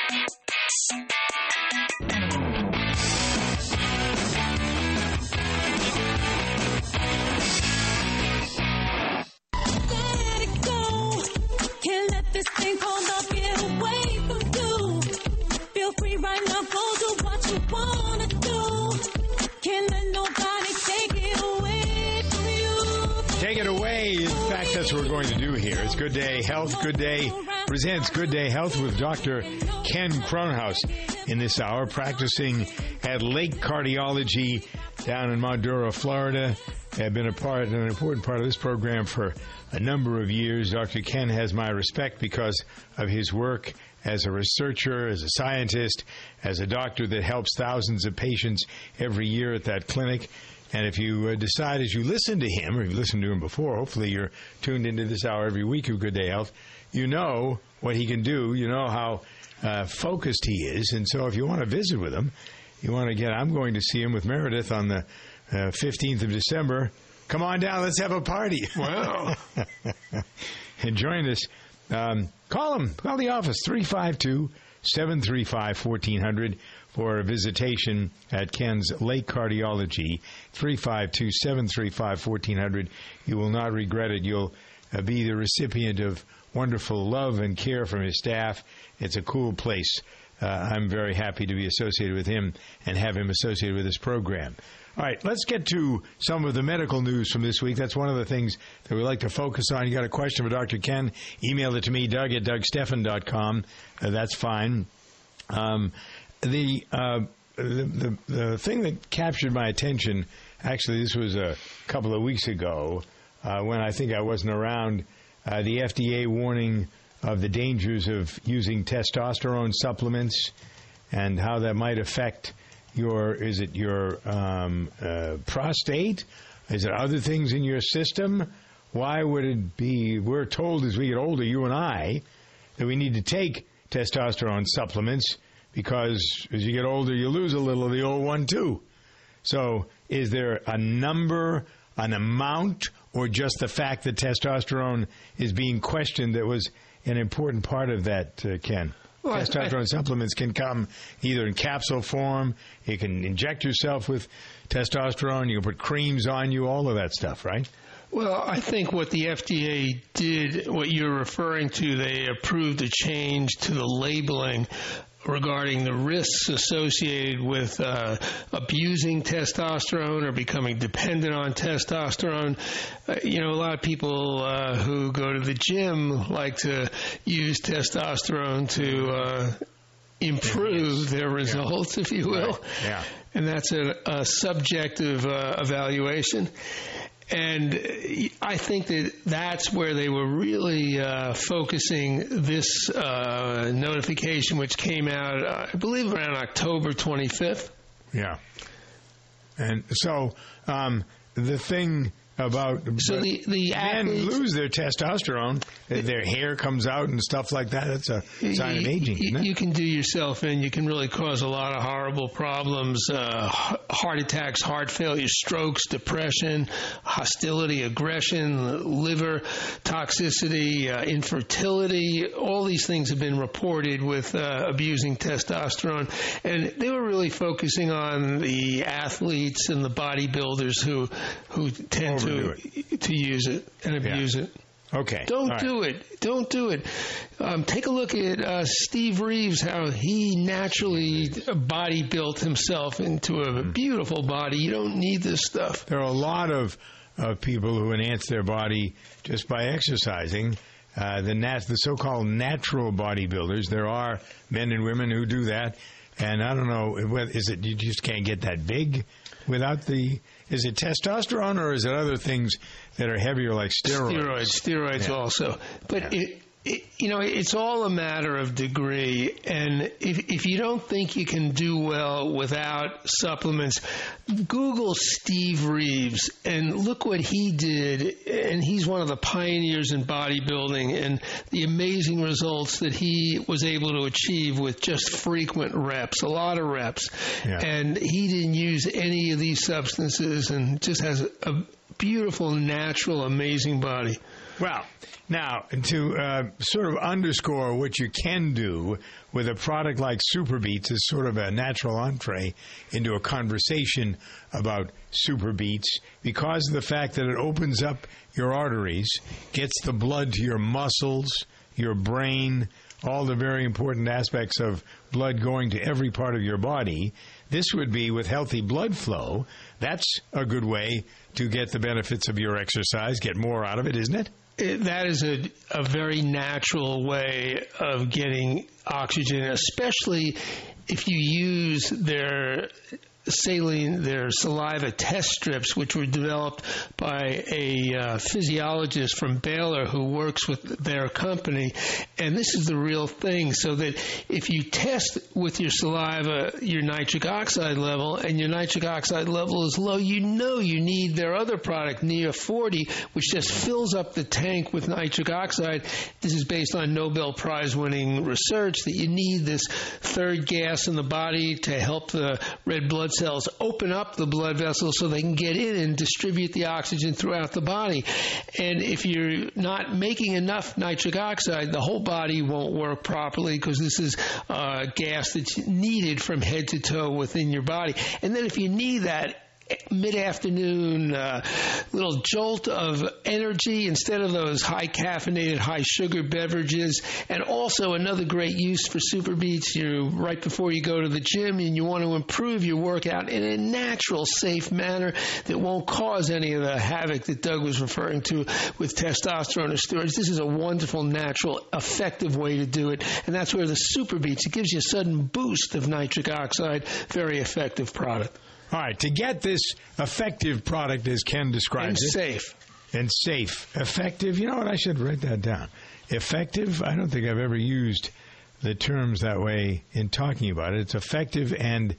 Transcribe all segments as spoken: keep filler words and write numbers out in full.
That's what we're going to do here. It's Good Day Health. Good Day presents Good Day Health with Doctor Ken Kronhaus in this hour, practicing at Lake Cardiology down in Maduro, Florida. I've been a part, an important part of this program for a number of years. Doctor Ken has my respect because of his work as a researcher, as a scientist, as a doctor that helps thousands of patients every year at that clinic. And if you uh, decide as you listen to him, or you've listened to him before, hopefully you're tuned into this hour every week of Good Day Health, you know what he can do. You know how uh, focused he is. And so if you want to visit with him, you want to get, I'm going to see him with Meredith on the uh, fifteenth of December. Come on down. Let's have a party. Wow. And join us. Um, call him. Call the office, three five two, seven three five, one four zero zero. For a visitation at Ken's Lake Cardiology, three five two, seven three five, one four zero zero. You will not regret it. You'll uh, be the recipient of wonderful love and care from his staff. It's a cool place. Uh, I'm very happy to be associated with him and have him associated with this program. All right, let's get to some of the medical news from this week. That's one of the things that we like to focus on. You got a question for Doctor Ken, email it to me, Doug at Doug Stephan dot com. Uh, that's fine. Um The, uh, the the the thing that captured my attention, actually, this was a couple of weeks ago uh, when I think I wasn't around. Uh, the F D A warning of the dangers of using testosterone supplements and how that might affect your is it your um, uh, prostate? Is it other things in your system? Why would it be? We're told as we get older, you and I, that we need to take testosterone supplements. Because as you get older, you lose a little of the old one, too. So is there a number, an amount, or just the fact that testosterone is being questioned that was an important part of that, uh, Ken? Well, testosterone I, supplements can come either in capsule form. You can inject yourself with testosterone. You can put creams on you, all of that stuff, right? Well, I think what the F D A did, what you're referring to, they approved a change to the labeling regarding the risks associated with uh, abusing testosterone or becoming dependent on testosterone. Uh, you know, a lot of people uh, who go to the gym like to use testosterone to uh, improve their results, yeah. if you will. Right. Yeah. And that's a, a subjective uh, evaluation. And I think that that's where they were really uh, focusing this uh, notification, which came out, uh, I believe, around October twenty-fifth. Yeah. And so um, the thing about so the the men athletes lose their testosterone, their hair comes out and stuff like that. That's a sign of aging, you, isn't it? You can do yourself in. You can really cause a lot of horrible problems, uh, heart attacks, heart failure, strokes, depression, hostility, aggression, liver toxicity, uh, infertility. All these things have been reported with uh, abusing testosterone. And they were really focusing on the athletes and the bodybuilders who, who tend to To, to use it and abuse yeah. it. Okay. Don't All do right. it. Don't do it. Um, take a look at uh, Steve Reeves, how he naturally body built himself into a mm. beautiful body. You don't need this stuff. There are a lot of, of people who enhance their body just by exercising. Uh, the nat- the so-called natural bodybuilders. There are men and women who do that. And I don't know, is it you just can't get that big without the... Is it testosterone or is it other things that are heavier like steroids? Steroids, steroids yeah. also. But, yeah. it, it, you know, it's all a matter of degree. And if, if you don't think you can do well without supplements, Google Steve Reeves and look what he did. And he's one of the pioneers in bodybuilding and the amazing results that he was able to achieve with just frequent reps, a lot of reps. Yeah. And he didn't use any of these substances and just has a, a beautiful, natural, amazing body. Well, now, to uh, sort of underscore what you can do with a product like SuperBeets as sort of a natural entree into a conversation about SuperBeets, because of the fact that it opens up your arteries, gets the blood to your muscles, your brain, all the very important aspects of blood going to every part of your body. This would be with healthy blood flow. That's a good way to get the benefits of your exercise, get more out of it, isn't it? It, that is a, a very natural way of getting oxygen, especially if you use their saline, their saliva test strips, which were developed by a uh, physiologist from Baylor who works with their company. And this is the real thing, so that if you test with your saliva your nitric oxide level and your nitric oxide level is low, you know you need their other product, Neo forty, which just fills up the tank with nitric oxide. This is based on Nobel Prize-winning research that you need this third gas in the body to help the red blood cells open up the blood vessels so they can get in and distribute the oxygen throughout the body. And if you're not making enough nitric oxide, the whole body won't work properly, because this is uh, gas that's needed from head to toe within your body. And then if you need that mid-afternoon uh, little jolt of energy instead of those high-caffeinated, high-sugar beverages. And also another great use for SuperBeets, you right before you go to the gym and you want to improve your workout in a natural, safe manner that won't cause any of the havoc that Doug was referring to with testosterone or steroids. This is a wonderful, natural, effective way to do it, and that's where the SuperBeets, it gives you a sudden boost of nitric oxide. Very effective product. All right, to get this effective product, as Ken describes and it. And safe. And safe. Effective, you know what, I should write that down. Effective, I don't think I've ever used the terms that way in talking about it. It's effective and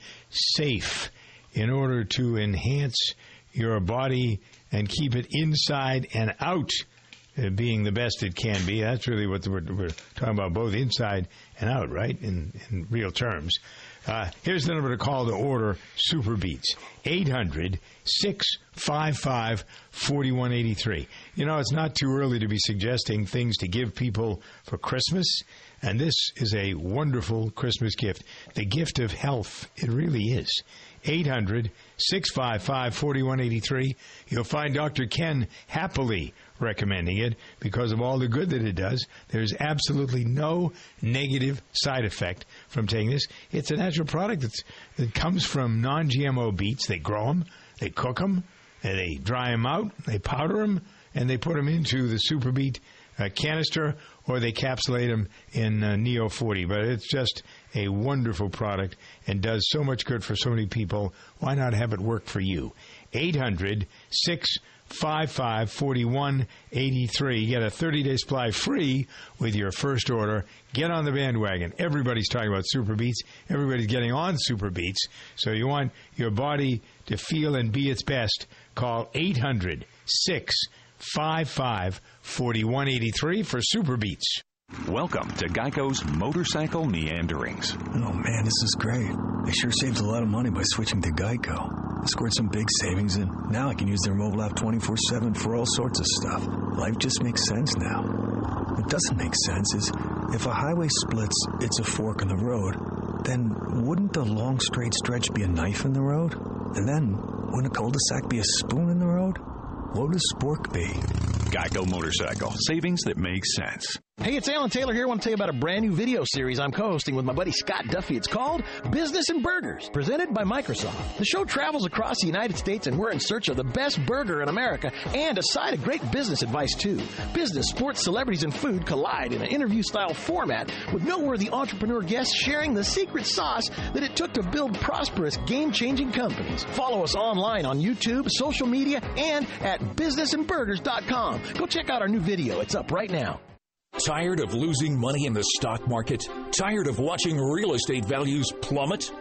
safe in order to enhance your body and keep it inside and out, uh, being the best it can be. That's really what we're, we're talking about, both inside and out, right, in, in real terms. Uh, here's the number to call to order SuperBeets, eight hundred, six five five, four one eight three. You know, it's not too early to be suggesting things to give people for Christmas, and this is a wonderful Christmas gift, the gift of health. It really is. eight hundred, six five five, four one eight three. You'll find Doctor Ken happily recommending it because of all the good that it does. There's absolutely no negative side effect from taking this. It's a natural product that's, that comes from non G M O beets. They grow them, they cook them, and they dry them out, they powder them, and they put them into the SuperBeet uh, canister, or they capsulate them in uh, Neo forty. But it's just a wonderful product and does so much good for so many people. Why not have it work for you? eight hundred, six five five, four one eight three. Get a thirty-day supply free with your first order. Get on the bandwagon. Everybody's talking about SuperBeets. Everybody's getting on SuperBeets. So you want your body to feel and be its best. Call eight hundred, six five five, four one eight three for SuperBeets. Welcome to Geico's Motorcycle Meanderings. Oh, man, this is great. I sure saved a lot of money by switching to Geico. I scored some big savings, and now I can use their mobile app twenty-four seven for all sorts of stuff. Life just makes sense now. What doesn't make sense is if a highway splits, it's a fork in the road, then wouldn't the long straight stretch be a knife in the road? And then wouldn't a cul-de-sac be a spoon in the road? What would a spork be? Geico Motorcycle. Savings that make sense. Hey, it's Alan Taylor here. I want to tell you about a brand new video series I'm co-hosting with my buddy Scott Duffy. It's called Business and Burgers, presented by Microsoft. The show travels across the United States, and we're in search of the best burger in America and a side of great business advice, too. Business, sports, celebrities, and food collide in an interview-style format with noteworthy entrepreneur guests sharing the secret sauce that it took to build prosperous, game-changing companies. Follow us online on YouTube, social media, and at business and burgers dot com. Go check out our new video. It's up right now. Tired of losing money in the stock market? Tired of watching real estate values plummet?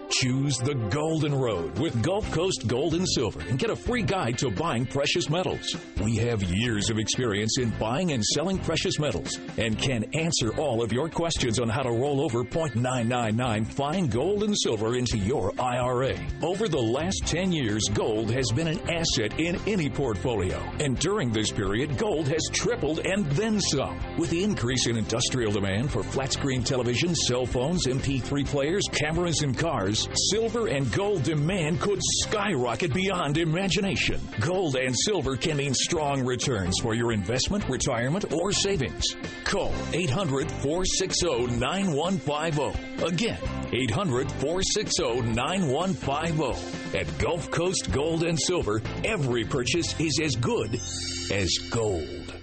Choose the Golden Road with Gulf Coast Gold and Silver and get a free guide to buying precious metals. We have years of experience in buying and selling precious metals and can answer all of your questions on how to roll over zero point nine nine nine fine gold and silver into your I R A. Over the last ten years, gold has been an asset in any portfolio. And during this period, gold has tripled and then some. With the increase in industrial demand for flat-screen televisions, cell phones, M P three players, cameras, and cars, silver and gold demand could skyrocket beyond imagination. Gold and silver can mean strong returns for your investment, retirement, or savings. Call eight hundred, four six zero, nine one five zero. Again, eight hundred, four six zero, nine one five zero. At Gulf Coast Gold and Silver, every purchase is as good as gold.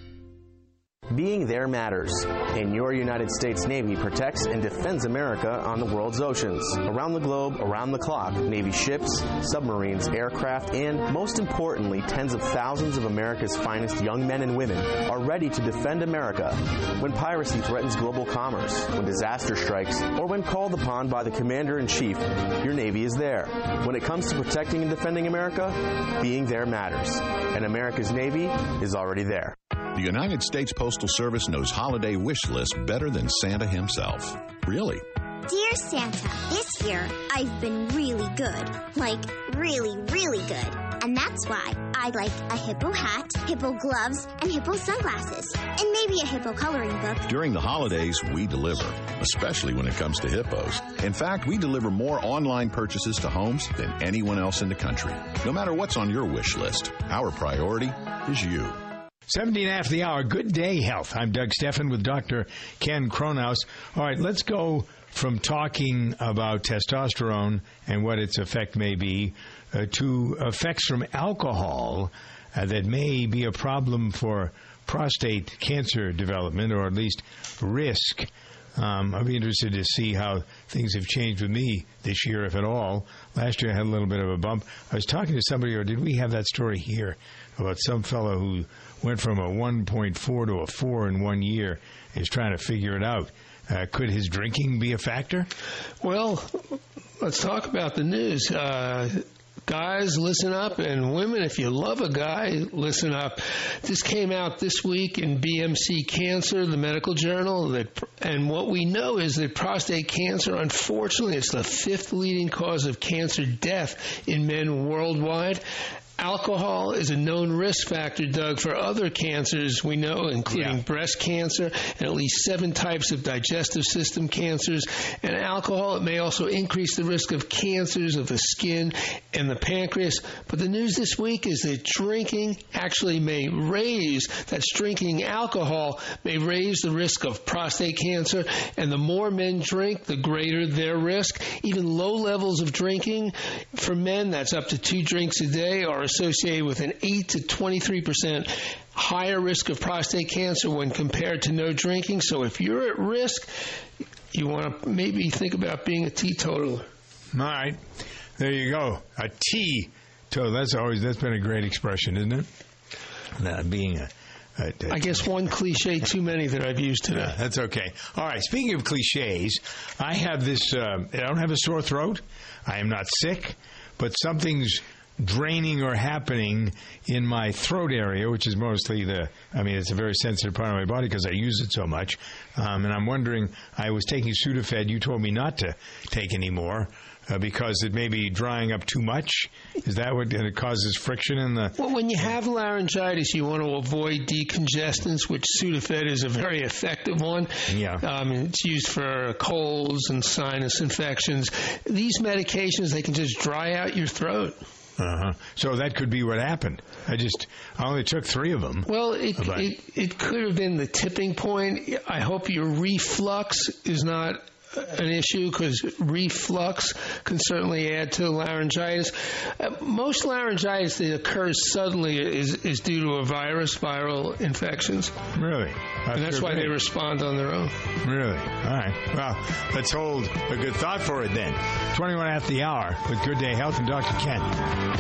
Being there matters, and your United States Navy protects and defends America on the world's oceans. Around the globe, around the clock, Navy ships, submarines, aircraft, and, most importantly, tens of thousands of America's finest young men and women are ready to defend America when piracy threatens global commerce, when disaster strikes, or when called upon by the Commander-in-Chief. Your Navy is there. When it comes to protecting and defending America, being there matters, and America's Navy is already there. The United States Postal Service knows holiday wish lists better than Santa himself. Really? Dear Santa, this year I've been really good. Like, really, really good. And that's why I'd like a hippo hat, hippo gloves, and hippo sunglasses. And maybe a hippo coloring book. During the holidays, we deliver, especially when it comes to hippos. In fact, we deliver more online purchases to homes than anyone else in the country. No matter what's on your wish list, our priority is you. seventeen after the hour. Good day, health. I'm Doug Steffen with Doctor Ken Kronhaus. All right, let's go from talking about testosterone and what its effect may be uh, to effects from alcohol uh, that may be a problem for prostate cancer development, or at least risk. Um, I'd be interested to see how things have changed with me this year, if at all. Last year I had a little bit of a bump. I was talking to somebody, or did we have that story here, about some fellow who went from a one point four to a four in one year, is trying to figure it out. Uh, could his drinking be a factor? Well, let's talk about the news. Uh, guys, listen up, and women, if you love a guy, listen up. This came out this week in B M C Cancer, the medical journal, that, and what we know is that prostate cancer, unfortunately, is the fifth leading cause of cancer death in men worldwide. Alcohol is a known risk factor, Doug, for other cancers we know, including yeah. breast cancer and at least seven types of digestive system cancers. And alcohol, it may also increase the risk of cancers of the skin and the pancreas. But the news this week is that drinking actually may raise, that's drinking alcohol may raise the risk of prostate cancer. And the more men drink, the greater their risk. Even low levels of drinking for men, that's up to two drinks a day, are associated with an eight to twenty-three percent higher risk of prostate cancer when compared to no drinking. So if you're at risk, you want to maybe think about being a teetotaler. All right. There you go. A teetotaler. That's always, that's been a great expression, isn't it? Uh, being a, a, a I guess one cliche too many that I've used today. Yeah, that's okay. All right. Speaking of cliches, I have this, uh, I don't have a sore throat. I am not sick, but something's draining or happening in my throat area, which is mostly the, I mean, it's a very sensitive part of my body because I use it so much. Um, and I'm wondering, I was taking Sudafed. You told me not to take any more uh, because it may be drying up too much. Is that what and it causes friction in the... Well, when you have laryngitis, you want to avoid decongestants, which Sudafed is a very effective one. Yeah. Um, it's used for colds and sinus infections. These medications, they can just dry out your throat. Uh-huh. So that could be what happened. I just, I only took three of them. Well, it, it, it could have been the tipping point. I hope your reflux is not an issue, because reflux can certainly add to laryngitis. Uh, most laryngitis that occurs suddenly is, is due to a virus, viral infections. Really? That's and that's why great. They respond on their own. Really? All right. Well, let's hold a good thought for it then. twenty-one after the hour with Good Day Health and Doctor Ken.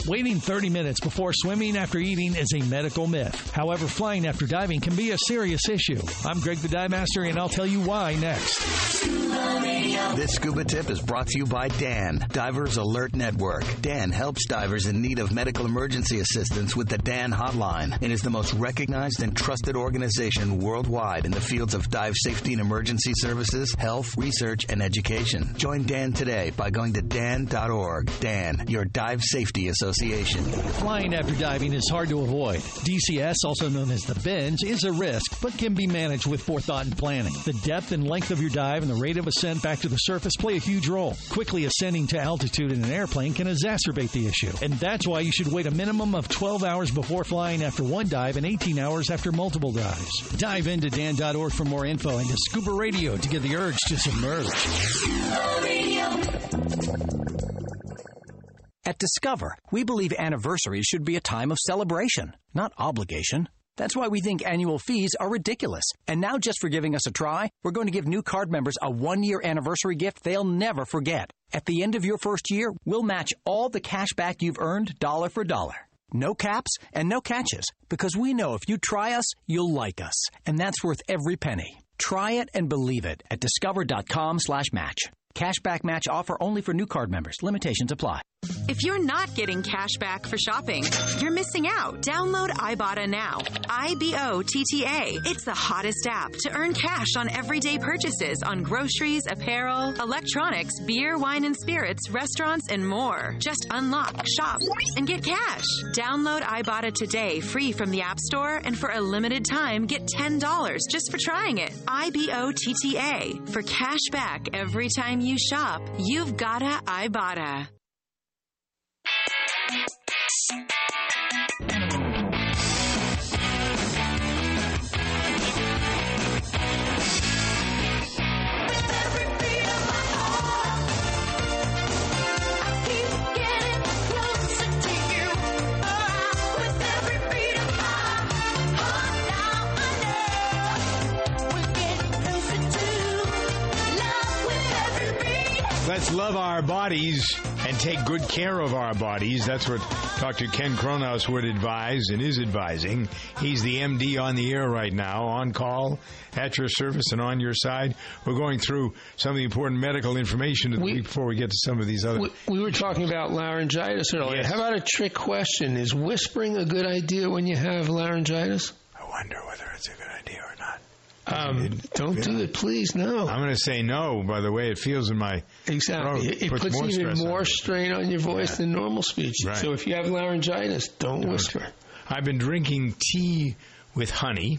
Waiting thirty minutes before swimming after eating is a medical myth. However, flying after diving can be a serious issue. I'm Greg the Dive Master, and I'll tell you why next. This scuba tip is brought to you by D A N, Divers Alert Network. D A N helps divers in need of medical emergency assistance with the D A N hotline and is the most recognized and trusted organization worldwide in the fields of dive safety and emergency services, health, research, and education. Join D A N today by going to D A N dot org. D A N, your dive safety association. Flying after diving is hard to avoid. D C S, also known as the binge, is a risk, but can be managed with forethought and planning. The depth and length of your dive and the rate of ascent back to the surface play a huge role. Quickly ascending to altitude in an airplane can exacerbate the issue, and that's why you should wait a minimum of twelve hours before flying after one dive and eighteen hours after multiple dives. Dive into D A N dot org for more info and to Scuba Radio to get the urge to submerge. At Discover, we believe anniversaries should be a time of celebration, not obligation. That's why we think annual fees are ridiculous. And now, just for giving us a try, we're going to give new card members a one-year anniversary gift they'll never forget. At the end of your first year, we'll match all the cash back you've earned dollar for dollar. No caps and no catches, because we know if you try us, you'll like us. And that's worth every penny. Try it and believe it at discover dot com slash match. Cashback match offer only for new card members. Limitations apply. If you're not getting cash back for shopping, you're missing out. Download Ibotta now. I B O T T A. It's the hottest app to earn cash on everyday purchases on groceries, apparel, electronics, beer, wine and spirits, restaurants, and more. Just unlock, shop, and get cash. Download Ibotta today, free from the App Store, and for a limited time, get ten dollars just for trying it. I B O T T A. For cash back every time you shop, you've gotta Ibotta. Let's love our bodies and take good care of our bodies. That's what Doctor Ken Kronos would advise and is advising. He's the M D on the air right now, on call, at your service, and on your side. We're going through some of the important medical information of the we, week before we get to some of these other... We, we were talking about laryngitis earlier. Yes. How about a trick question? Is whispering a good idea when you have laryngitis? I wonder whether it's a good idea or not. Um, it, don't do it, please. No. I'm going to say no. By the way, it feels in my exactly. throat. It, it puts, puts more even more on strain on your voice yeah. than normal speech. Right. So if you have laryngitis, don't, don't whisper. I've been drinking tea with honey.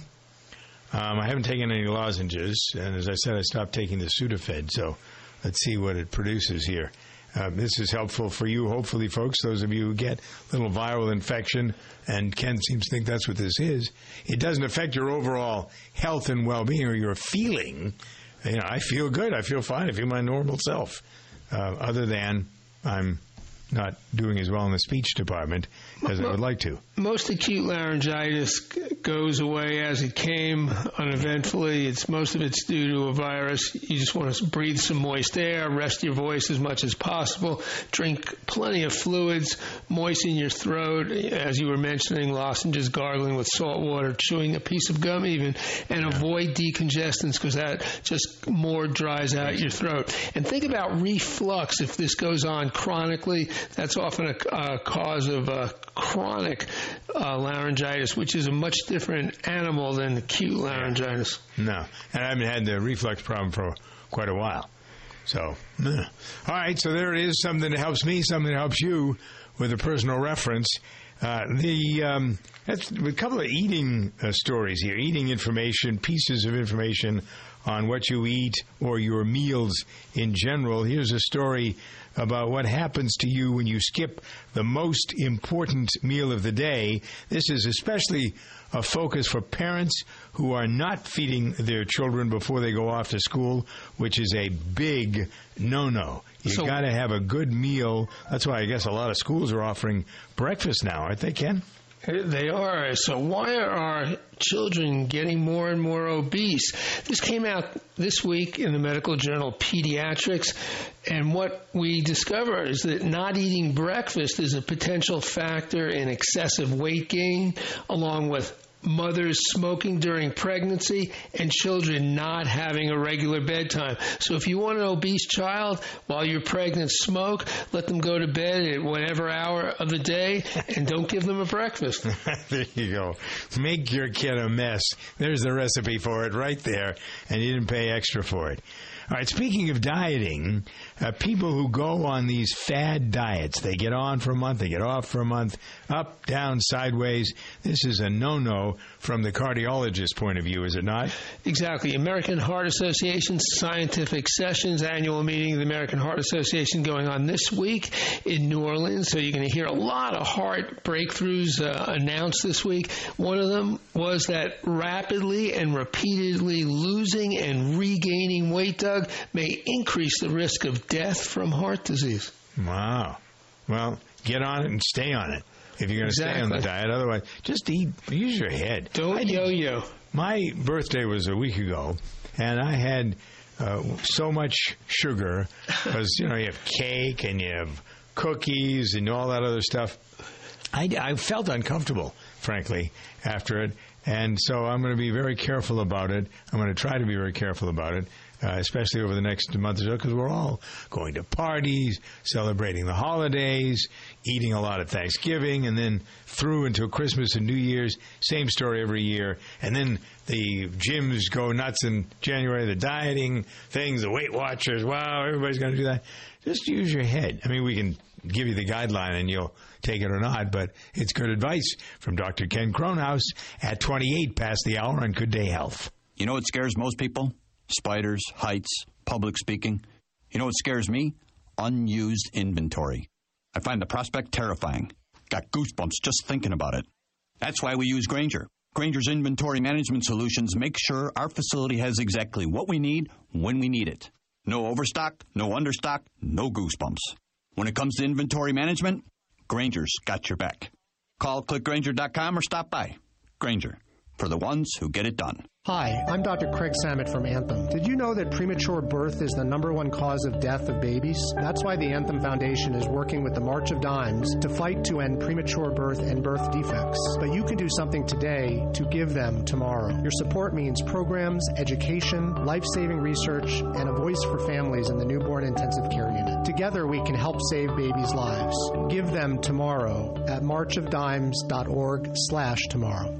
Um, I haven't taken any lozenges, and as I said, I stopped taking the Sudafed. So let's see what it produces here. Um, this is helpful for you, hopefully, folks, those of you who get a little viral infection, and Ken seems to think that's what this is. It doesn't affect your overall health and well-being or your feeling. You know, I feel good. I feel fine. I feel my normal self, uh, other than I'm not doing as well in the speech department as I would like to. Most acute laryngitis goes away as it came, uneventfully. It's most of it's due to a virus. You just want to breathe some moist air, rest your voice as much as possible, drink plenty of fluids, moisten your throat, as you were mentioning, lozenges, gargling with salt water, chewing a piece of gum even, and avoid decongestants because that just more dries out your throat. And think about reflux. If this goes on chronically, that's often a, a cause of uh, chronic uh, laryngitis, which is a much different animal than acute laryngitis. No, and I haven't had the reflux problem for quite a while. So, all right, so there it is, something that helps me, something that helps you with a personal reference. Uh, the um, that's a couple of eating uh, stories here, eating information, pieces of information on what you eat or your meals in general. Here's a story about what happens to you when you skip the most important meal of the day. This is especially a focus for parents who are not feeding their children before they go off to school, which is a big no-no. You so, got to have a good meal. That's why I guess a lot of schools are offering breakfast now, aren't they, Ken? They are. So why are our children getting more and more obese? This came out this week in the medical journal Pediatrics, and what we discover is that not eating breakfast is a potential factor in excessive weight gain, along with mothers smoking during pregnancy and children not having a regular bedtime. So if you want an obese child while you're pregnant, smoke, let them go to bed at whatever hour of the day, and don't give them a breakfast. There you go. Make your kid a mess. There's the recipe for it right there, and you didn't pay extra for it. All right, speaking of dieting, uh, people who go on these fad diets, they get on for a month, they get off for a month, up, down, sideways. This is a no-no from the cardiologist's point of view, is it not? Exactly. American Heart Association Scientific Sessions annual meeting of the American Heart Association going on this week in New Orleans. So you're going to hear a lot of heart breakthroughs uh, announced this week. One of them was that rapidly and repeatedly losing and regaining weight, Doug, may increase the risk of death from heart disease. Wow. Well, get on it and stay on it if you're going to Exactly. stay on the diet. Otherwise, just eat, use your head. Don't yo-yo. My birthday was a week ago, and I had uh, so much sugar because, you know, you have cake and you have cookies and all that other stuff. I, I felt uncomfortable, frankly, after it. And so I'm going to be very careful about it. I'm going to try to be very careful about it. Uh, especially over the next month or so, because we're all going to parties, celebrating the holidays, eating a lot at Thanksgiving, and then through until Christmas and New Year's. Same story every year. And then the gyms go nuts in January, the dieting things, the Weight Watchers. Wow, everybody's going to do that. Just use your head. I mean, we can give you the guideline and you'll take it or not, but it's good advice from Doctor Ken Kronhaus at twenty-eight past the hour on Good Day Health. You know what scares most people? Spiders, heights, public speaking. You know what scares me? Unused inventory. I find the prospect terrifying. Got goosebumps just thinking about it. That's why we use Grainger. Grainger's inventory management solutions make sure our facility has exactly what we need when we need it. No overstock, no understock, no goosebumps. When it comes to inventory management, Grainger's got your back. Call click grainger dot com or stop by. Grainger, for the ones who get it done. Hi, I'm Doctor Craig Samet from Anthem. Did you know that premature birth is the number one cause of death of babies? That's why the Anthem Foundation is working with the March of Dimes to fight to end premature birth and birth defects. But you can do something today to give them tomorrow. Your support means programs, education, life-saving research, and a voice for families in the newborn intensive care unit. Together we can help save babies' lives. Give them tomorrow at march of dimes dot org slash tomorrow.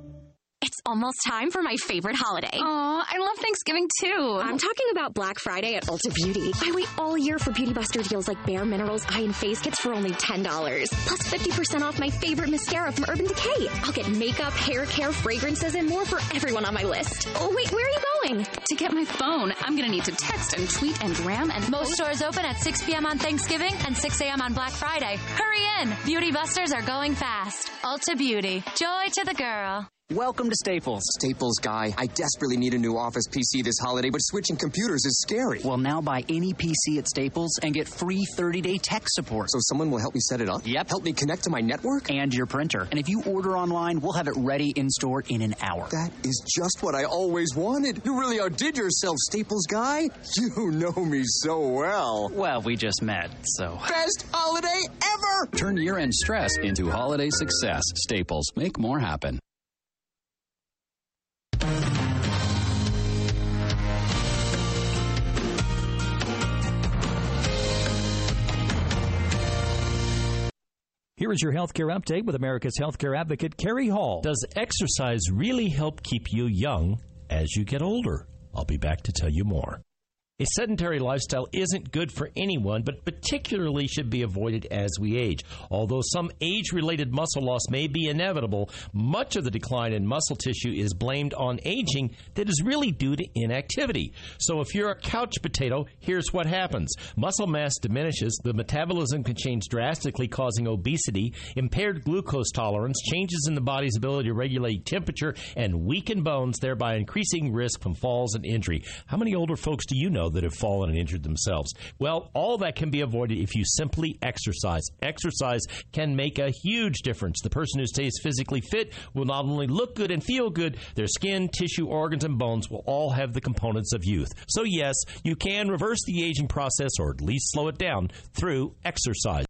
It's almost time for my favorite holiday. Aw, I love Thanksgiving too. I'm talking about Black Friday at Ulta Beauty. I wait all year for Beauty Buster deals like Bare Minerals Eye and Face Kits for only ten dollars. Plus fifty percent off my favorite mascara from Urban Decay. I'll get makeup, hair care, fragrances, and more for everyone on my list. Oh, wait, where are you going? To get my phone, I'm going to need to text and tweet and gram and Most post. stores open at six p.m. on Thanksgiving and six a.m. on Black Friday. Hurry in. Beauty Busters are going fast. Ulta Beauty. Joy to the girl. Welcome to Staples. Staples guy, I desperately need a new office P C this holiday, but switching computers is scary. Well, now buy any P C at Staples and get free thirty-day tech support. So someone will help me set it up? Yep. Help me connect to my network? And your printer. And if you order online, we'll have it ready in store in an hour. That is just what I always wanted. You really outdid yourself, Staples guy. You know me so well. Well, we just met, so... Best holiday ever! Turn year-end stress into holiday success. Staples. Make more happen. Here is your healthcare update with America's healthcare advocate, Carrie Hall. Does exercise really help keep you young as you get older? I'll be back to tell you more. A sedentary lifestyle isn't good for anyone, but particularly should be avoided as we age. Although some age-related muscle loss may be inevitable, much of the decline in muscle tissue is blamed on aging that is really due to inactivity. So if you're a couch potato, here's what happens. Muscle mass diminishes, the metabolism can change drastically, causing obesity, impaired glucose tolerance, changes in the body's ability to regulate temperature, and weaken bones, thereby increasing risk from falls and injury. How many older folks do you know know that have fallen and injured themselves. Well, all that can be avoided if you simply exercise. Exercise can make a huge difference. The person who stays physically fit will not only look good and feel good, their skin, tissue, organs, and bones will all have the components of youth. So yes, you can reverse the aging process, or at least slow it down, through exercise.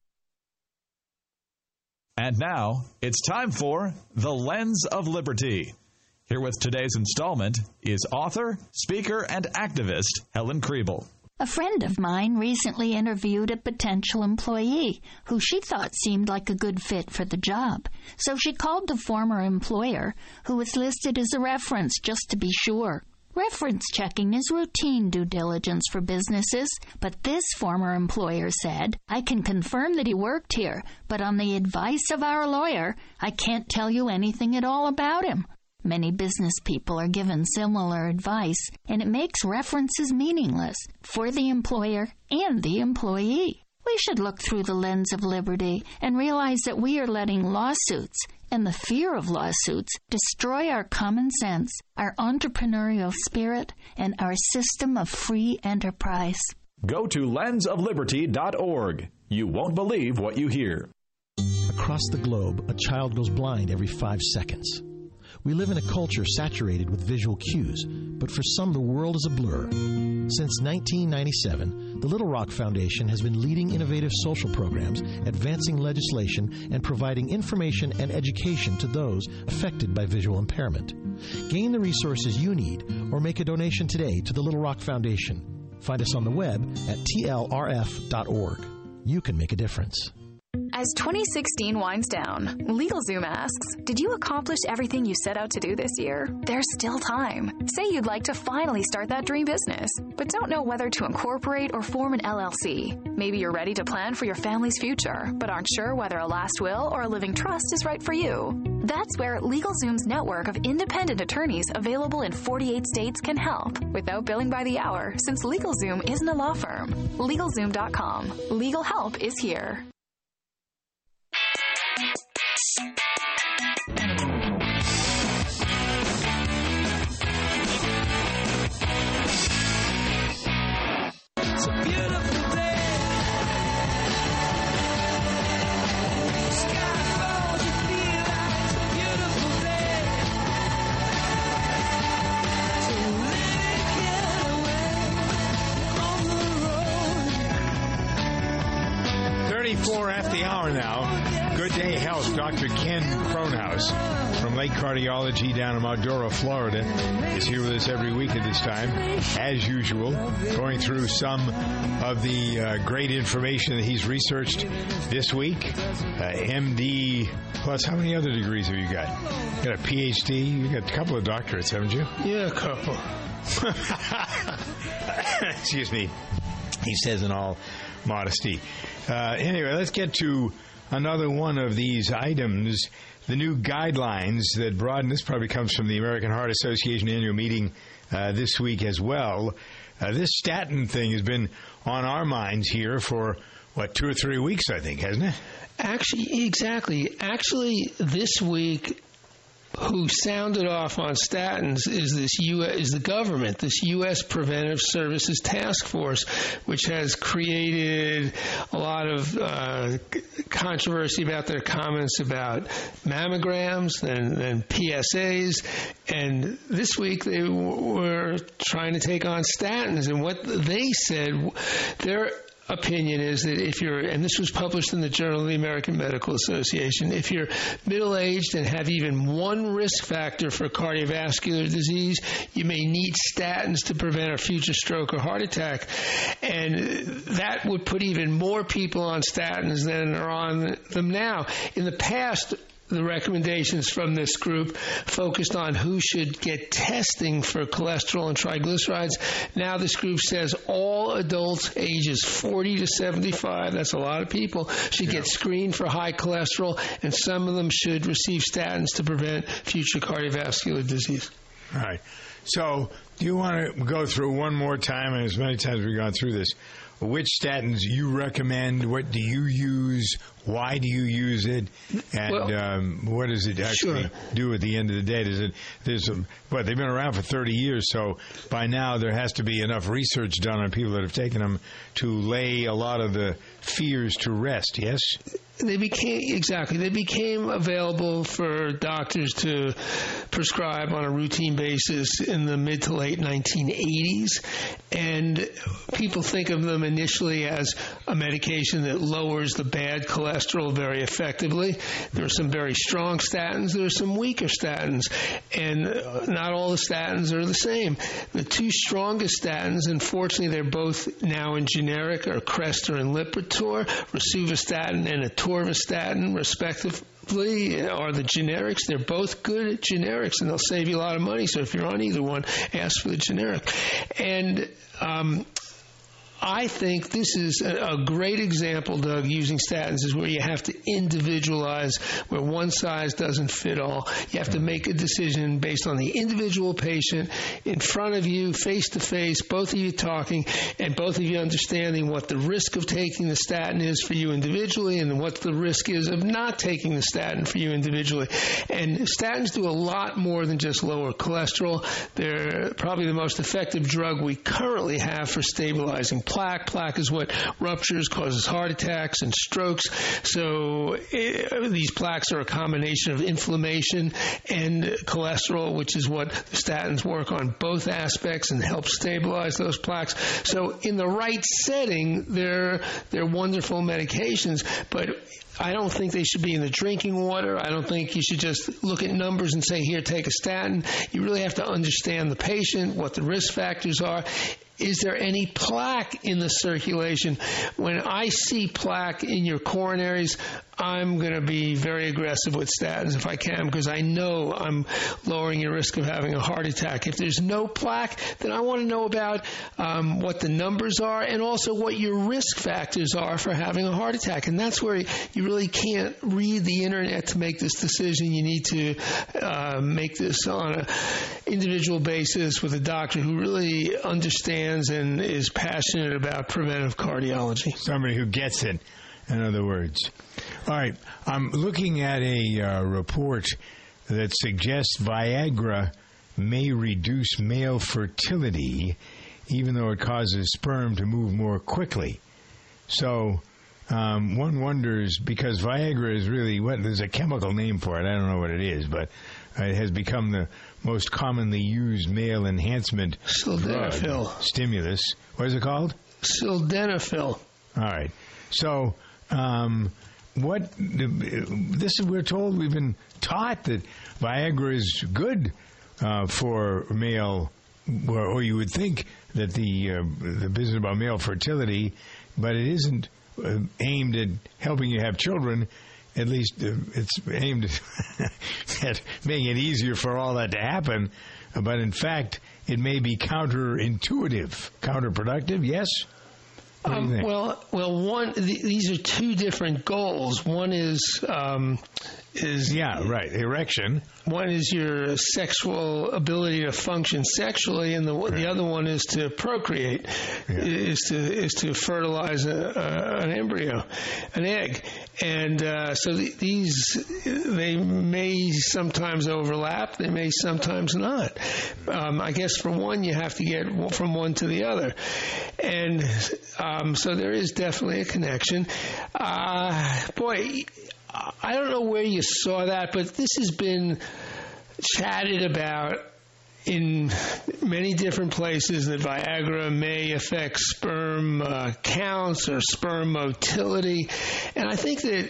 And now, it's time for The Lens of Liberty. Here with today's installment is author, speaker, and activist Helen Kriebel. A friend of mine recently interviewed a potential employee who she thought seemed like a good fit for the job. So she called the former employer, who was listed as a reference just to be sure. Reference checking is routine due diligence for businesses, but this former employer said, "I can confirm that he worked here, but on the advice of our lawyer, I can't tell you anything at all about him." Many business people are given similar advice, and it makes references meaningless for the employer and the employee. We should look through the lens of liberty and realize that we are letting lawsuits and the fear of lawsuits destroy our common sense, our entrepreneurial spirit, and our system of free enterprise. Go to lens of liberty dot org. You won't believe what you hear. Across the globe, a child goes blind every five seconds. We live in a culture saturated with visual cues, but for some, the world is a blur. Since nineteen ninety-seven, the Little Rock Foundation has been leading innovative social programs, advancing legislation, and providing information and education to those affected by visual impairment. Gain the resources you need or make a donation today to the Little Rock Foundation. Find us on the web at T L R F dot org. You can make a difference. As twenty sixteen winds down, LegalZoom asks, did you accomplish everything you set out to do this year? There's still time. Say you'd like to finally start that dream business, but don't know whether to incorporate or form an L L C. Maybe you're ready to plan for your family's future, but aren't sure whether a last will or a living trust is right for you. That's where LegalZoom's network of independent attorneys available in forty-eight states can help, without billing by the hour, since LegalZoom isn't a law firm. LegalZoom dot com. Legal help is here. It's a beautiful day. Sky falls, you feel like it's a beautiful day. So let it get away on the road. thirty-four after the hour now. Good Day Health. Doctor Ken Kronhaus from Lake Cardiology down in Mildura, Florida, is here with us every week at this time, as usual, going through some of the uh, great information that he's researched this week. Uh, M D plus, how many other degrees have you got? You got a P H D? You got a couple of doctorates, haven't you? Yeah, a couple. Excuse me. He says in all modesty. Uh, anyway, let's get to another one of these items, the new guidelines that broaden. This probably comes from the American Heart Association annual meeting uh, this week as well. Uh, this statin thing has been on our minds here for, what, two or three weeks, I think, hasn't it? Actually, exactly. Actually, this week, who sounded off on statins is this U S is the government, this U S Preventive Services Task Force, which has created a lot of uh, controversy about their comments about mammograms and, and P S As. And this week they w- were trying to take on statins. And what they said, their opinion is that if you're, and this was published in the Journal of the American Medical Association, if you're middle-aged and have even one risk factor for cardiovascular disease, you may need statins to prevent a future stroke or heart attack. And that would put even more people on statins than are on them now. In the past, the recommendations from this group focused on who should get testing for cholesterol and triglycerides. Now this group says all adults ages forty to seventy-five, that's a lot of people, should yeah. get screened for high cholesterol, and some of them should receive statins to prevent future cardiovascular disease. All right. So do you want to go through one more time, and as many times as we've gone through this, which statins you recommend. What do you use? Why do you use it? And Well, um, what does it actually sure. do at the end of the day? Does it? There's some. Well, they've been around for thirty years, so by now there has to be enough research done on people that have taken them to lay a lot of the fears to rest. Yes. They became exactly. They became available for doctors to prescribe on a routine basis in the mid to late nineteen eighties, and people think of them initially as a medication that lowers the bad cholesterol very effectively. There are some very strong statins. There are some weaker statins, and not all the statins are the same. The two strongest statins, unfortunately, they're both now in generic, are Crestor and Lipitor, rosuvastatin and atorvastatin, respectively, are the generics. They're both good generics, and they'll save you a lot of money. So if you're on either one, ask for the generic. And um, I think this is a, a great example, Doug, using statins is where you have to individualize, where one size doesn't fit all. You have to make a decision based on the individual patient in front of you, face to face, both of you talking, and both of you understanding what the risk of taking the statin is for you individually and what the risk is of not taking the statin for you individually. And statins do a lot more than just lower cholesterol. They're probably the most effective drug we currently have for stabilizing plaque. Plaque is what ruptures, causes heart attacks and strokes. So it, these plaques are a combination of inflammation and cholesterol, which is what the statins work on, both aspects, and help stabilize those plaques. So in the right setting, they're they're wonderful medications, but I don't think they should be in the drinking water. I don't think you should just look at numbers and say, here, take a statin. You really have to understand the patient, what the risk factors are. Is there any plaque in the circulation? When I see plaque in your coronaries, I'm going to be very aggressive with statins if I can, because I know I'm lowering your risk of having a heart attack. If there's no plaque, then I want to know about um, what the numbers are and also what your risk factors are for having a heart attack. And that's where you really can't read the internet to make this decision. You need to uh, make this on an individual basis with a doctor who really understands and is passionate about preventive cardiology. Somebody who gets it, in other words. All right, I'm looking at a uh, report that suggests Viagra may reduce male fertility, even though it causes sperm to move more quickly. So um, one wonders, because Viagra is really, what, there's a chemical name for it, I don't know what it is, but it has become the most commonly used male enhancement Sildenafil. drug, stimulus. What is it called? Sildenafil. All right. So, um, what this is, we're told, we've been taught that Viagra is good uh, for male, or, or you would think that the uh, the business about male fertility, but it isn't uh, aimed at helping you have children. At least uh, it's aimed at making it easier for all that to happen. But in fact, it may be counterintuitive, counterproductive. Yes. Um, well, well, one. Th- these are two different goals. One is um, is yeah, right, erection. One is your sexual ability to function sexually, and the right. the other one is to procreate, yeah. is to is to fertilize a, a, an embryo, an egg, and uh, so th- these they may sometimes overlap. They may sometimes not. Um, I guess for one, you have to get from one to the other, and. Um, so there is definitely a connection. Uh, boy, I don't know where you saw that, but this has been chatted about in many different places, that Viagra may affect sperm uh, counts or sperm motility. And I think that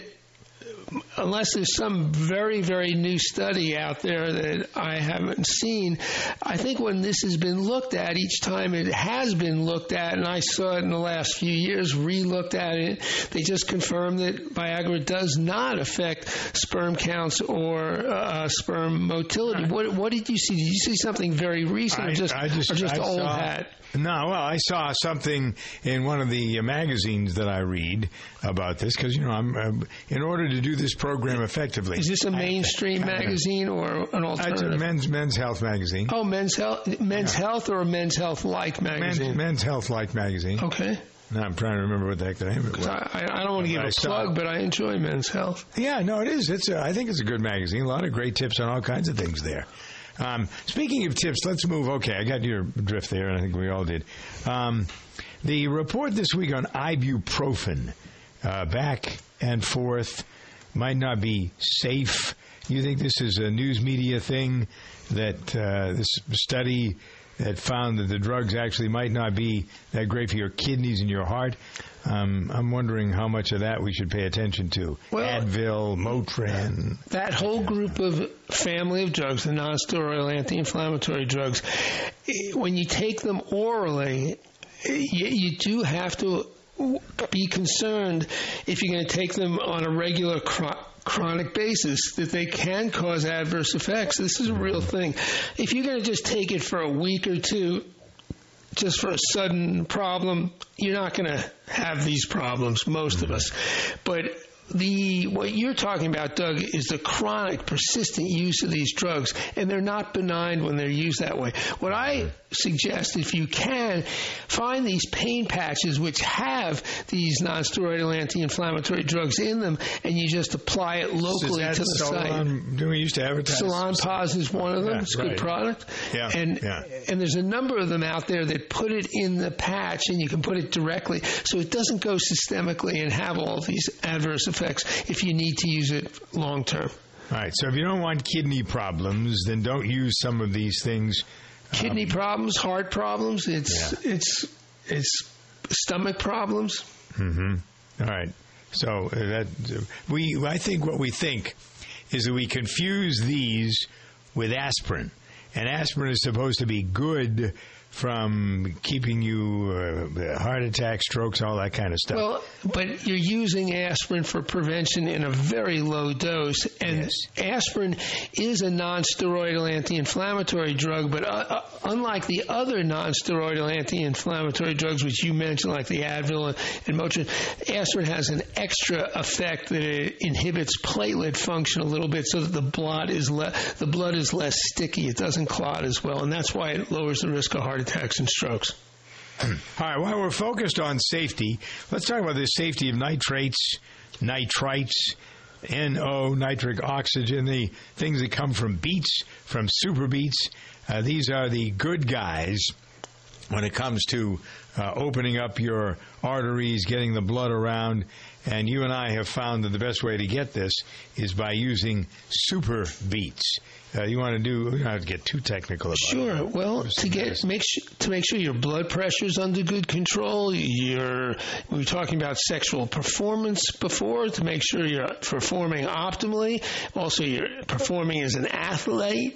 unless there's some very, very new study out there that I haven't seen, I think when this has been looked at, each time it has been looked at, and I saw it in the last few years, re-looked at it, they just confirmed that Viagra does not affect sperm counts or uh, sperm motility. What, what did you see? Did you see something very recent, I, or just, I just, or just I old saw, hat? No, well, I saw something in one of the magazines that I read about this, because, you know, I'm uh, in order to do this program effectively. Is this a mainstream magazine or an alternative? It's a men's men's health magazine. Oh, men's health, men's yeah. health, or a men's health like magazine. Men's, men's health like magazine. Okay. No, I'm trying to remember what the heck the name of it was. I, I don't want to give a plug, but I enjoy Men's Health. Yeah, no, it is. It's. A, I think it's a good magazine. A lot of great tips on all kinds of things there. Um, speaking of tips, let's move. Okay, I got your drift there, and I think we all did. Um, the report this week on ibuprofen, uh, back and forth, might not be safe. You think this is a news media thing, that uh, this study that found that the drugs actually might not be that great for your kidneys and your heart? Um, I'm wondering how much of that we should pay attention to. Well, Advil, Motrin. That whole group of family of drugs, the nonsteroidal anti-inflammatory drugs, when you take them orally, you, you do have to be concerned if you're going to take them on a regular cro- chronic basis that they can cause adverse effects. This is a real thing. If you're going to just take it for a week or two, just for a sudden problem, you're not going to have these problems, most of us. But the what you're talking about, Doug, is the chronic, persistent use of these drugs, and they're not benign when they're used that way. What I suggest, if you can, find these pain patches which have these nonsteroidal anti-inflammatory drugs in them, and you just apply it locally to the site. Do we used to advertise? Salonpas is one of them. Yeah, it's a right. good product. Yeah, and yeah. and there's a number of them out there that put it in the patch, and you can put it directly, so it doesn't go systemically and have all these adverse effects if you need to use it long term. All right. So if you don't want kidney problems, then don't use some of these things. Kidney um, problems, heart problems. It's yeah. it's it's stomach problems. Mm-hmm. All right. So uh, that uh, we, I think what we think is that we confuse these with aspirin, and aspirin is supposed to be good from keeping you uh, heart attacks, strokes, all that kind of stuff. Well, but you're using aspirin for prevention in a very low dose, and yes. aspirin is a non-steroidal anti-inflammatory drug, but uh, uh, unlike the other non-steroidal anti-inflammatory drugs which you mentioned, like the Advil and, and Motrin, aspirin has an extra effect that it inhibits platelet function a little bit, so that the blood is le- the blood is less sticky. It doesn't clot as well, and that's why it lowers the risk of heart attacks and strokes. All right, while we're focused on safety, let's talk about the safety of nitrates, nitrites, N O, nitric oxygen, the things that come from beets, from super beets. Uh, these are the good guys when it comes to uh, opening up your arteries, getting the blood around. And you and I have found that the best way to get this is by using super beets. Uh, you want to do? We don't have to get too technical about sure. it. Sure. Well, to get make sh- to make sure your blood pressure is under good control. You're we were talking about sexual performance before, to make sure you're performing optimally. Also, you're performing as an athlete.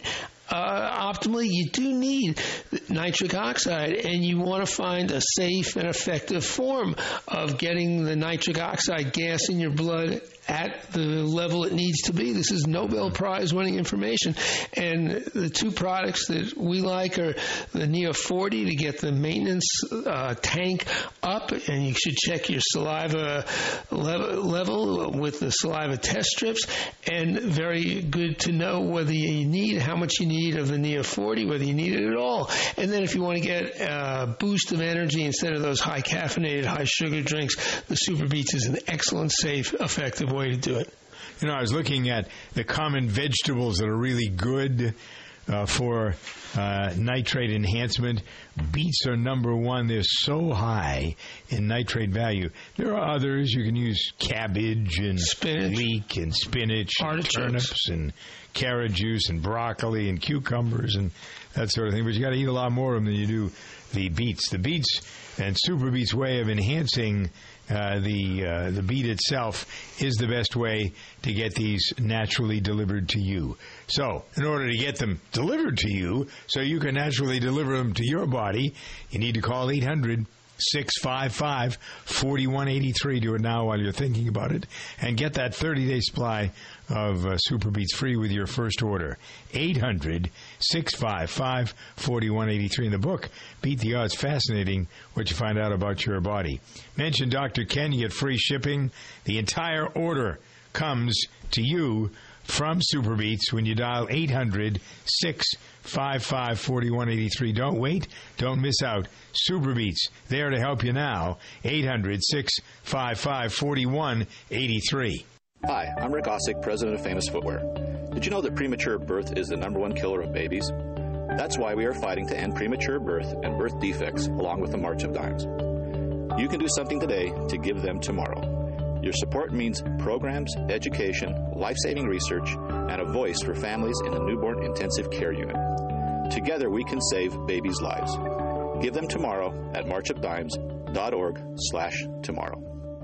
Uh, optimally, you do need nitric oxide, and you want to find a safe and effective form of getting the nitric oxide gas in your blood at the level it needs to be. This is Nobel Prize winning information. And the two products that we like are the Neo forty to get the maintenance uh, tank up, and you should check your saliva level, level with the saliva test strips, and very good to know whether you need, how much you need of the Neo forty, whether you need it at all. And then if you want to get a boost of energy instead of those high caffeinated, high sugar drinks, the Super Beets is an excellent, safe, effective way to do it. You know, I was looking at the common vegetables that are really good uh, for uh, nitrate enhancement. Beets are number one. They're so high in nitrate value. There are others. You can use cabbage and spinach. leek and spinach, and Artichokes. turnips and carrot juice and broccoli and cucumbers and that sort of thing. But you got to eat a lot more of them than you do the beets. The beets and Super Beets way of enhancing Uh, the uh, the beet itself is the best way to get these naturally delivered to you. So, in order to get them delivered to you, so you can naturally deliver them to your body, you need to call eight hundred, six five five, four one eight three. Do it now while you're thinking about it, and get that thirty-day supply of uh, Super Beets free with your first order. eight hundred, six five five, four one eight three. In the book, Beat the Odds, fascinating what you find out about your body. Mention Doctor Ken, you get free shipping. The entire order comes to you from Superbeats when you dial eight hundred, six five five, four one eight three. Don't wait. Don't miss out. Superbeats, there to help you now. eight hundred, six five five, four one eight three. Hi, I'm Rick Ossick, president of Famous Footwear. Did you know that premature birth is the number one killer of babies? That's why we are fighting to end premature birth and birth defects along with the March of Dimes. You can do something today to give them tomorrow. Your support means programs, education, life-saving research, and a voice for families in the newborn intensive care unit. Together we can save babies' lives. Give them tomorrow at march of dimes dot org slash tomorrow.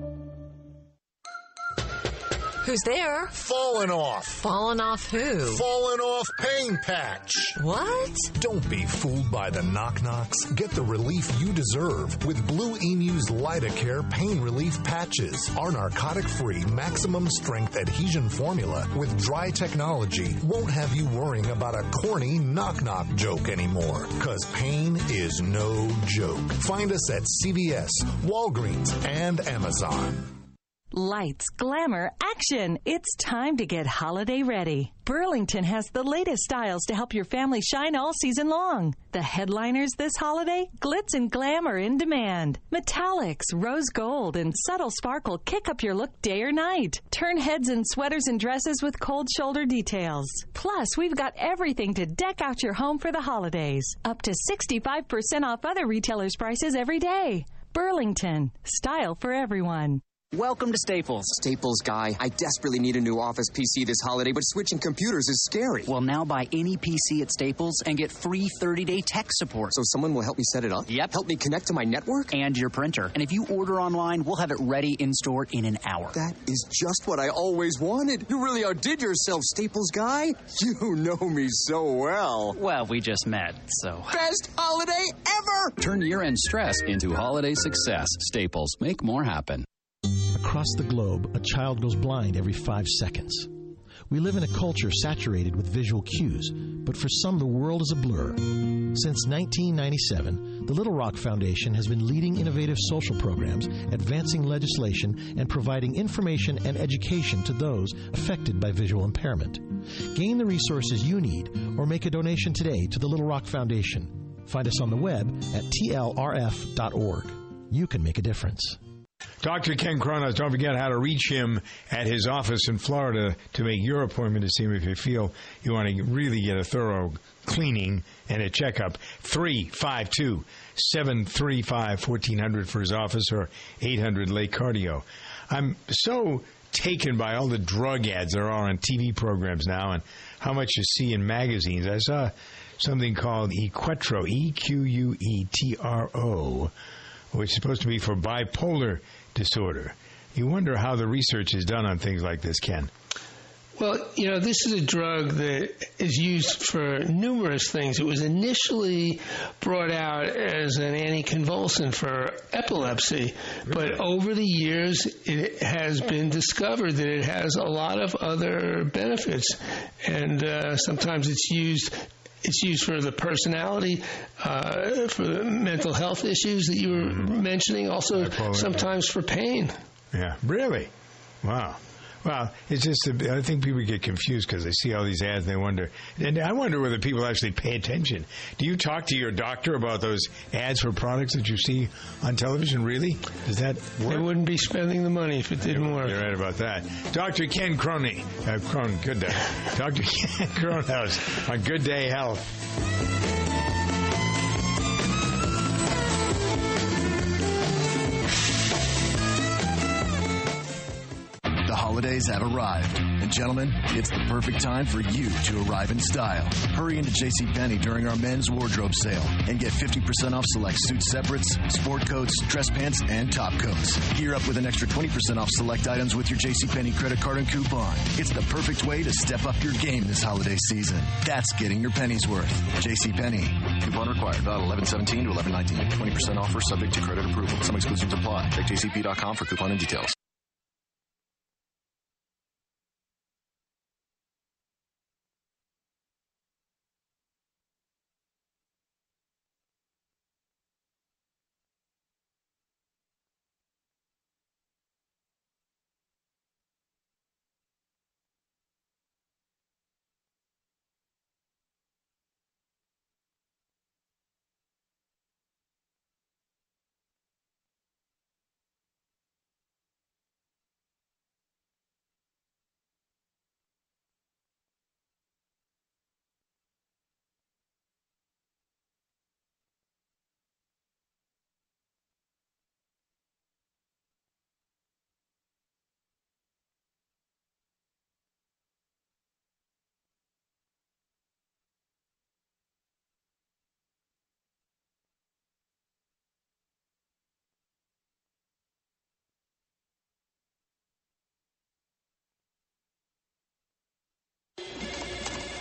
Who's there? Falling off. Falling off who? Falling off pain patch. What? Don't be fooled by the knock-knocks. Get the relief you deserve with Blue Emu's Lidocare pain relief patches. Our narcotic-free, maximum-strength adhesion formula with dry technology won't have you worrying about a corny knock-knock joke anymore, because pain is no joke. Find us at C V S, Walgreens, and Amazon. Lights, glamour, action. It's time to get holiday ready. Burlington has the latest styles to help your family shine all season long. The headliners this holiday, glitz and glam are in demand. Metallics, rose gold, and subtle sparkle kick up your look day or night. Turn heads in sweaters and dresses with cold shoulder details. Plus, we've got everything to deck out your home for the holidays. Up to sixty-five percent off other retailers' prices every day. Burlington, style for everyone. Welcome to Staples. Staples guy, I desperately need a new office P C this holiday, but switching computers is scary. Well, now buy any P C at Staples and get free thirty-day tech support. So someone will help me set it up? Yep. Help me connect to my network? And your printer. And if you order online, we'll have it ready in store in an hour. That is just what I always wanted. You really outdid yourself, Staples guy. You know me so well. Well, we just met, so... Best holiday ever! Turn year-end stress into holiday success. Staples. Make more happen. Across the globe, a child goes blind every five seconds. We live in a culture saturated with visual cues, but for some, the world is a blur. Since nineteen ninety-seven, the Little Rock Foundation has been leading innovative social programs, advancing legislation, and providing information and education to those affected by visual impairment. Gain the resources you need or make a donation today to the Little Rock Foundation. Find us on the web at T L R F dot org. You can make a difference. Doctor Ken Kronos, don't forget how to reach him at his office in Florida to make your appointment to see him if you feel you want to really get a thorough cleaning and a checkup. three five two, seven three five, one four zero zero for his office or eight hundred Lake Cardio. I'm so taken by all the drug ads there are on T V programs now and how much you see in magazines. I saw something called Equetro, E Q U E T R O, which is supposed to be for bipolar disorder. You wonder how the research is done on things like this, Ken. Well, you know, this is a drug that is used for numerous things. It was initially brought out as an anticonvulsant for epilepsy, but over the years it has been discovered that it has a lot of other benefits, and uh, sometimes it's used It's used for the personality, uh, for the mental health issues that you were mm-hmm. mentioning, also sometimes for pain. Yeah, really? Wow. Well, it's just, I think people get confused because they see all these ads and they wonder. And I wonder whether people actually pay attention. Do you talk to your doctor about those ads for products that you see on television? Really? Does that work? They wouldn't be spending the money if it didn't you're, work. You're right about that. Doctor Ken Crony. Uh, Cron, good day. Doctor Ken Kronos on Good Day Health. The holidays have arrived. And gentlemen, it's the perfect time for you to arrive in style. Hurry into JCPenney during our men's wardrobe sale and get fifty percent off select suit separates, sport coats, dress pants, and top coats. Gear up with an extra twenty percent off select items with your JCPenney credit card and coupon. It's the perfect way to step up your game this holiday season. That's getting your pennies worth. JCPenney. Coupon required. Valid eleven seventeen to eleven nineteen. twenty percent offer subject to credit approval. Some exclusions apply. Check J C P dot com for coupon and details.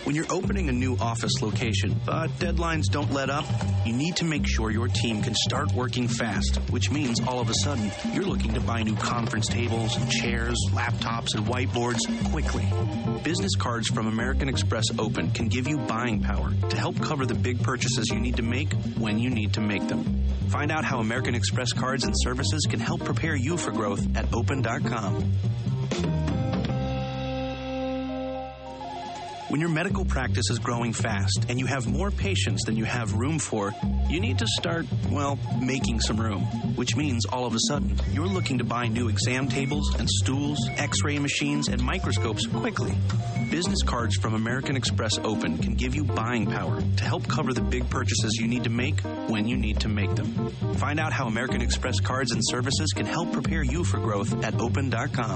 When you're opening a new office location, but deadlines don't let up, you need to make sure your team can start working fast, which means all of a sudden you're looking to buy new conference tables, chairs, laptops, and whiteboards quickly. Business cards from American Express Open can give you buying power to help cover the big purchases you need to make when you need to make them. Find out how American Express cards and services can help prepare you for growth at open dot com. When your medical practice is growing fast and you have more patients than you have room for, you need to start, well, making some room, which means all of a sudden you're looking to buy new exam tables and stools, x-ray machines, and microscopes quickly. Business cards from American Express Open can give you buying power to help cover the big purchases you need to make when you need to make them. Find out how American Express cards and services can help prepare you for growth at open dot com.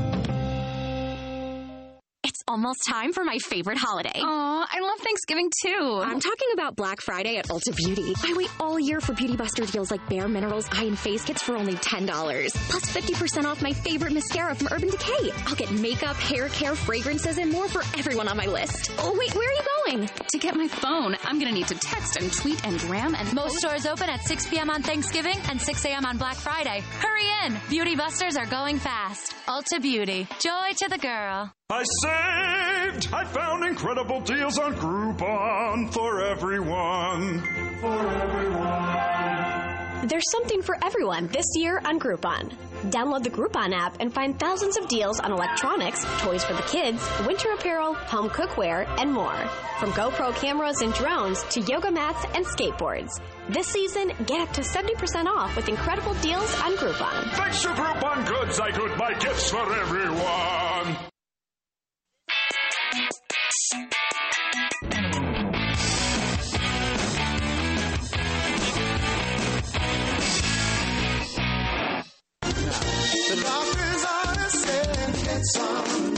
It's almost time for my favorite holiday. Aw, I love Thanksgiving too. I'm talking about Black Friday at Ulta Beauty. I wait all year for Beauty Buster deals like Bare Minerals eye and face kits for only ten dollars. Plus fifty percent off my favorite mascara from Urban Decay. I'll get makeup, hair care, fragrances, and more for everyone on my list. Oh, wait, where are you going? To get my phone, I'm going to need to text and tweet and gram and Most post. stores open at six p.m. on Thanksgiving and six a.m. on Black Friday. Hurry in! Beauty Busters are going fast. Ulta Beauty. Joy to the girl. I saved! I found incredible deals on Groupon for everyone. For everyone. There's something for everyone this year on Groupon. Download the Groupon app and find thousands of deals on electronics, toys for the kids, winter apparel, home cookware, and more. From GoPro cameras and drones to yoga mats and skateboards. This season, get up to seventy percent off with incredible deals on Groupon. Thanks to Groupon Goods, I could buy gifts for everyone. The doctor's order said get some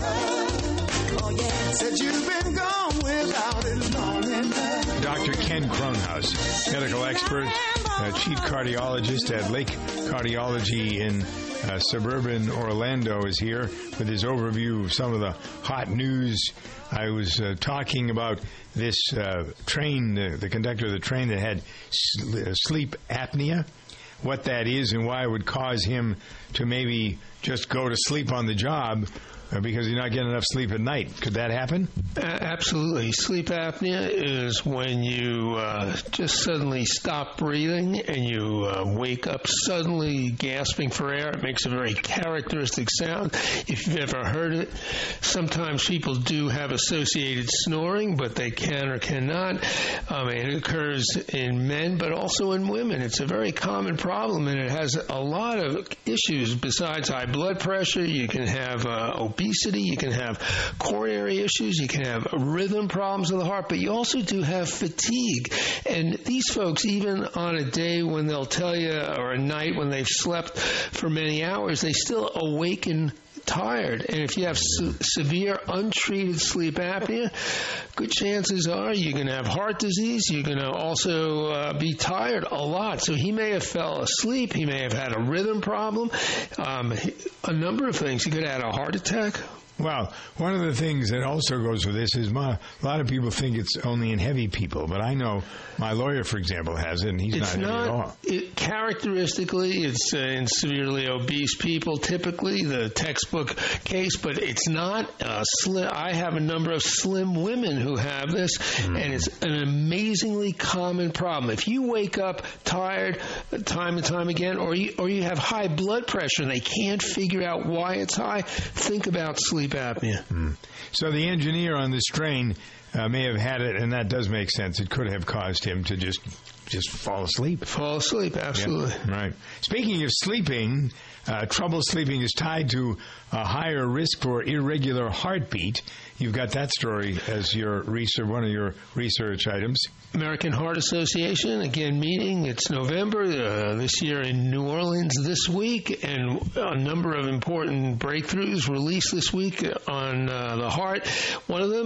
love. Oh yeah, said you've been gone without it long enough. Doctor Ken Kronhaus, medical expert, uh, chief cardiologist at Lake Cardiology in uh, suburban Orlando, is here with his overview of some of the hot news. I was uh, talking about this uh, train, uh, the conductor of the train that had sl- sleep apnea, what that is and why it would cause him to maybe just go to sleep on the job uh, because he's not getting enough sleep at night. Could that happen? Uh, absolutely. Sleep apnea is when you uh, just suddenly stop breathing and you uh, wake up suddenly gasping for air. It makes a very characteristic sound. If you've ever heard it, sometimes people do have associated snoring, but they can or cannot. Um, and it occurs in men, but also in women. It's a very common problem, and it has a lot of issues besides high blood pressure. You can have uh, obesity. You can have coronary issues. You can have rhythm problems of the heart, but you also do have fatigue. And these folks, even on a day when they'll tell you, or a night when they've slept for many hours, they still awaken tired. And if you have se- severe untreated sleep apnea, good chances are you're going to have heart disease. You're going to also uh, be tired a lot. So he may have fell asleep. He may have had a rhythm problem. Um, a number of things. He could have had a heart attack. Well, one of the things that also goes with this is my, a lot of people think it's only in heavy people, but I know my lawyer, for example, has it, and he's It's not, not heavy at all. It, characteristically, it's uh, in severely obese people, typically the textbook case, but it's not uh, slim. I have a number of slim women who have this, mm. and it's an amazingly common problem. If you wake up tired time and time again, or you, or you have high blood pressure and they can't figure out why it's high, think about sleep apnea. Mm. So the engineer on this train uh, may have had it, and that does make sense. It could have caused him to just just fall asleep. Fall asleep, absolutely. Yep, right. Speaking of sleeping, uh, trouble sleeping is tied to a higher risk for irregular heartbeat. You've got that story as your research, one of your research items. American Heart Association, again, meeting. It's November, uh, this year in New Orleans this week, and a number of important breakthroughs released this week on uh, the heart. One of them is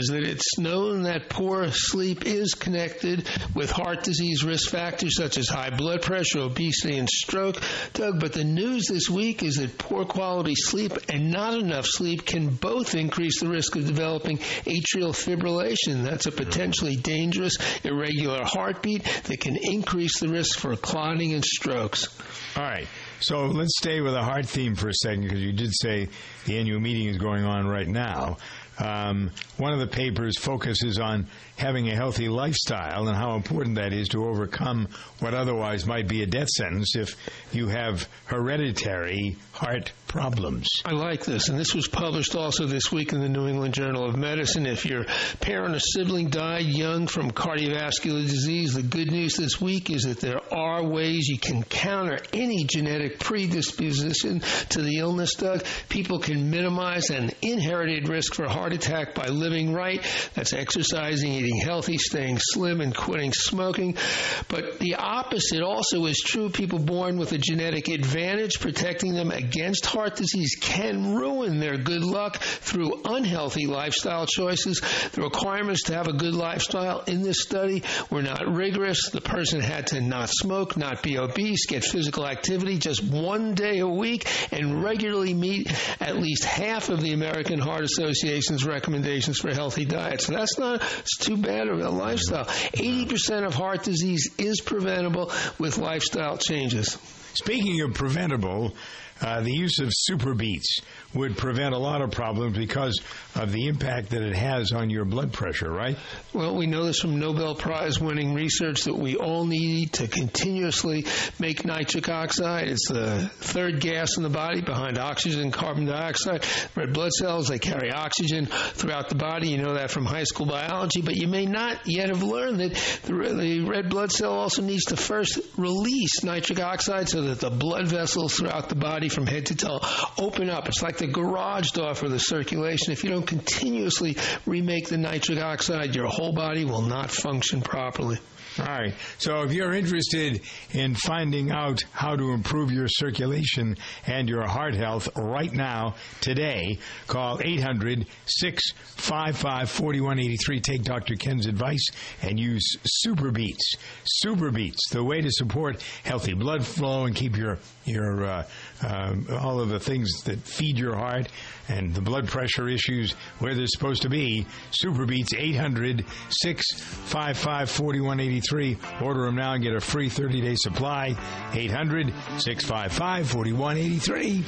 is that it's known that poor sleep is connected with heart disease risk factors such as high blood pressure, obesity, and stroke, Doug. But the news this week is that poor quality sleep and not enough sleep can both increase the risk of developing atrial fibrillation. That's a potentially dangerous, irregular heartbeat that can increase the risk for clotting and strokes. All right. So let's stay with a heart theme for a second, because you did say the annual meeting is going on right now. Um, one of the papers focuses on having a healthy lifestyle and how important that is to overcome what otherwise might be a death sentence if you have hereditary heart problems. I like this, and this was published also this week in the New England Journal of Medicine. If your parent or sibling died young from cardiovascular disease, the good news this week is that there are ways you can counter any genetic predisposition to the illness, Doug. People can minimize an inherited risk for heart attack by living right. That's exercising, eating healthy, staying slim, and quitting smoking. But the opposite also is true. People born with a genetic advantage protecting them against heart disease can ruin their good luck through unhealthy lifestyle choices. The requirements to have a good lifestyle in this study were not rigorous. The person had to not smoke, not be obese, get physical activity just one day a week, and regularly meet at least half of the American Heart Association's recommendations for a healthy diet. So that's not it's too bad of a lifestyle. eighty percent of heart disease is preventable with lifestyle changes. Speaking of preventable, uh, the use of Super Beets would prevent a lot of problems because of the impact that it has on your blood pressure, right? Well, we know this from Nobel Prize-winning research that we all need to continuously make nitric oxide. It's the third gas in the body behind oxygen and carbon dioxide. Red blood cells, they carry oxygen throughout the body. You know that from high school biology, but you may not yet have learned that the, the red blood cell also needs to first release nitric oxide so that the blood vessels throughout the body from head to toe open up. It's like the garage door for the circulation. If you don't continuously remake the nitric oxide, your whole body will not function properly. All right. So if you're interested in finding out how to improve your circulation and your heart health right now, today, call eight hundred, six five five, four one eight three. Take Doctor Ken's advice and use Super Beets. Super Beets, the way to support healthy blood flow and keep your your uh, uh, all of the things that feed your heart and the blood pressure issues where they're supposed to be. Super Beets, eight hundred, six five five, four one eight three. Order them now and get a free thirty-day supply. eight hundred, six five five, four one eight three.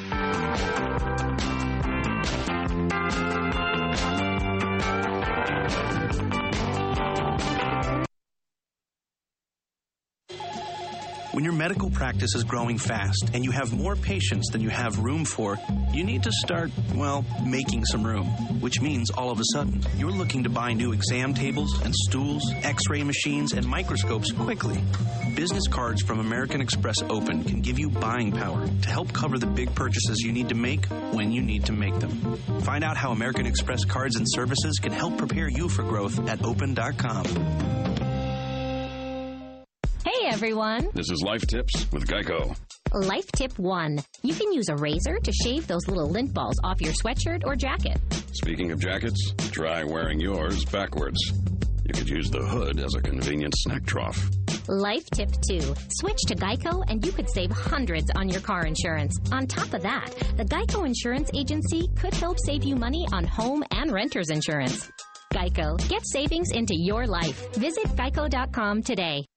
When your medical practice is growing fast and you have more patients than you have room for, you need to start, well, making some room, which means all of a sudden you're looking to buy new exam tables and stools, x-ray machines, and microscopes quickly. Business cards from American Express Open can give you buying power to help cover the big purchases you need to make when you need to make them. Find out how American Express cards and services can help prepare you for growth at open dot com. Hey, everyone. This is Life Tips with Geico. Life tip one. You can use a razor to shave those little lint balls off your sweatshirt or jacket. Speaking of jackets, try wearing yours backwards. You could use the hood as a convenient snack trough. Life tip two. Switch to Geico and you could save hundreds on your car insurance. On top of that, the Geico Insurance Agency could help save you money on home and renter's insurance. Geico. Get savings into your life. Visit geico dot com today.